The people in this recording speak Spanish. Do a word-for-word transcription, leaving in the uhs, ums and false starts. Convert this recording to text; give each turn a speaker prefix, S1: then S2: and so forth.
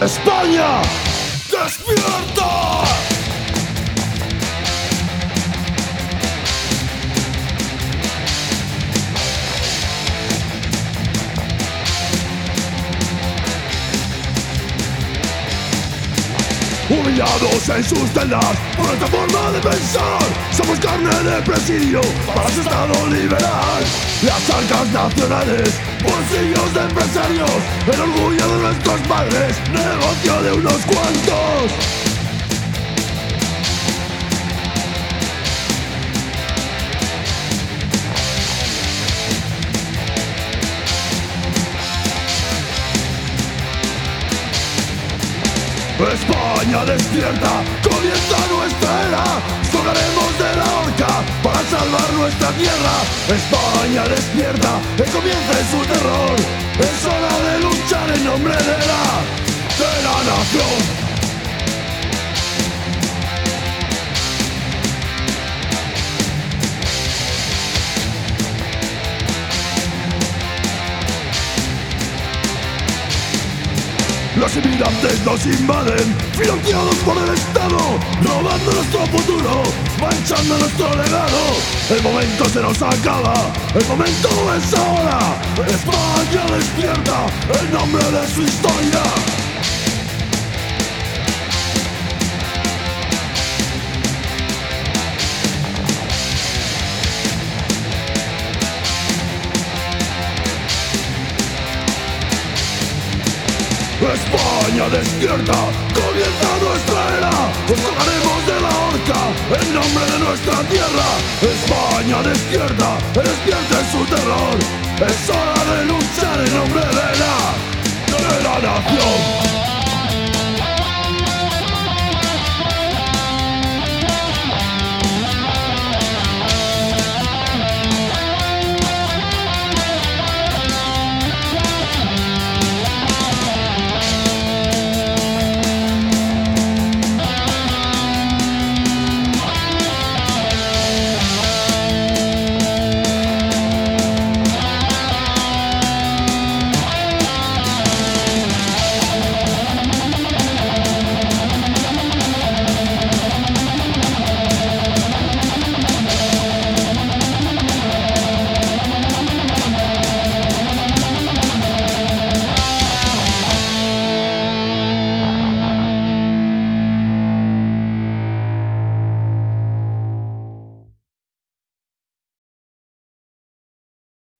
S1: España, despierta. Humillados en sus celdas por nuestra forma de pensar, somos carne de presidio para su estado liberal. Las arcas nacionales, bolsillos de empresarios, el orgullo de nuestros padres, negocio de unos cuantos. España despierta, comienza nuestra era, colgaremos de la horca para salvar nuestra tierra. España despierta, que comience su terror, es hora de luchar en nombre de la, de la nación. Los inmigrantes nos invaden, financiados por el Estado, robando nuestro futuro, manchando nuestro legado. El momento se nos acaba, el momento es ahora. España despierta, en nombre de su historia. España despierta, comienza nuestra era, nos colgaremos de la horca en nombre de nuestra tierra. España despierta, despierta en su terror, es hora de luchar en nombre de la, de la nación.